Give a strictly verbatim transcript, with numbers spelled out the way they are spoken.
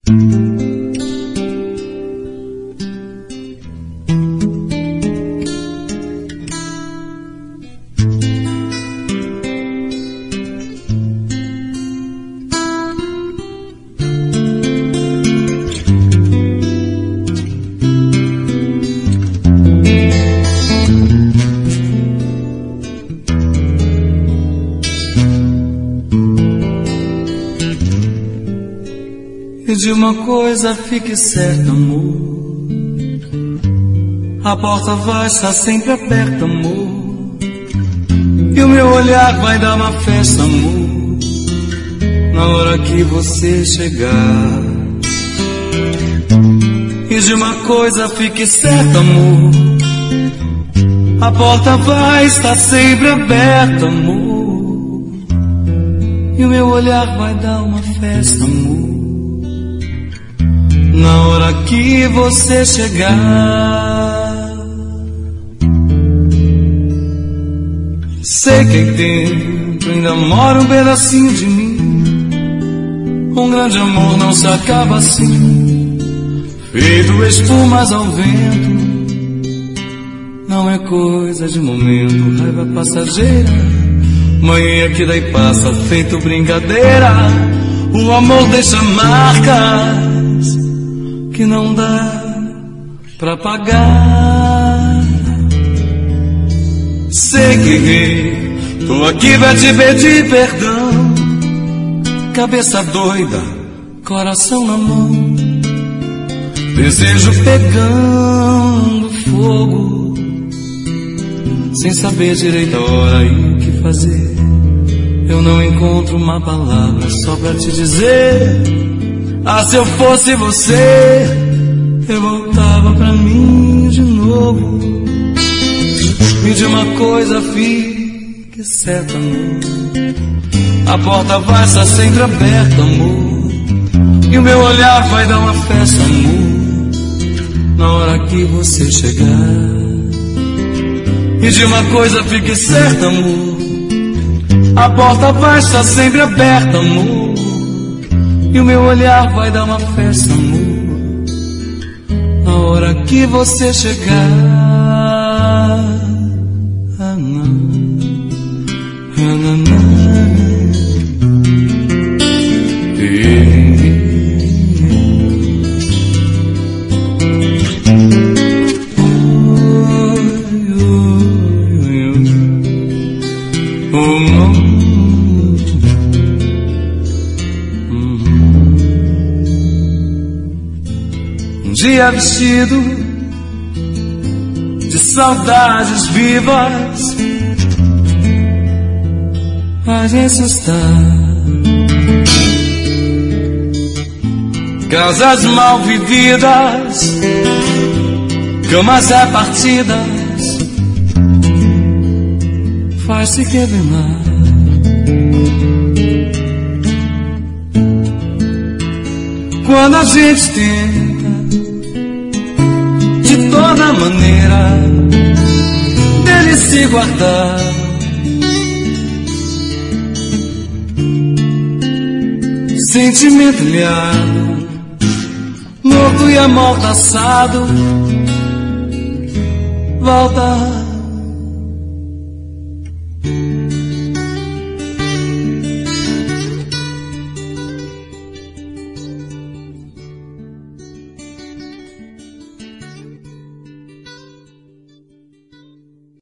De uma coisa fique certa, amor, a porta vai estar sempre aberta, amor, e o meu olhar vai dar uma festa, amor, na hora que você chegar. E de uma coisa fique certa, amor, a porta vai estar sempre aberta, amor, e o meu olhar vai dar uma festa, amor, na hora que você chegar. Sei que aí dentro ainda mora um pedacinho de mim. Um grande amor não se acaba assim, feito espumas ao vento. Não é coisa de momento, raiva passageira, manhã que daí passa feito brincadeira. O amor deixa marcas que não dá pra pagar. Sei que errei, tô aqui pra te pedir perdão. Cabeça doida, coração na mão, desejo pegando fogo, sem saber direito a hora e o que fazer. Eu não encontro uma palavra só pra te dizer: ah, se eu fosse você, eu voltava pra mim de novo. E de uma coisa fique certa, amor, a porta vai estar sempre aberta, amor, e o meu olhar vai dar uma festa, amor, na hora que você chegar. E de uma coisa fique certa, amor, a porta vai estar sempre aberta, amor, e o meu olhar vai dar uma festa, amor, na hora que você chegar. Ah, não. Ah, não, não. Um dia vestido de saudades vivas, a gente está. Casas mal vividas, camas repartidas, faz-se revelar. Quando a gente tenta de toda maneira dele se guardar, sentimento ilhado, morto e amordaçado, volta